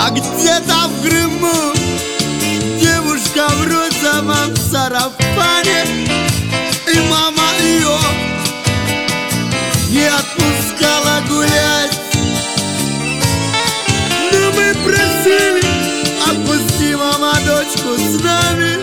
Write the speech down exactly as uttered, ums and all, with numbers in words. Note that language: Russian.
А где-то в Крыму девушка в розовом сарафане, и мама ее не отпускала гулять. Но мы просили: отпусти, мама, дочку с нами.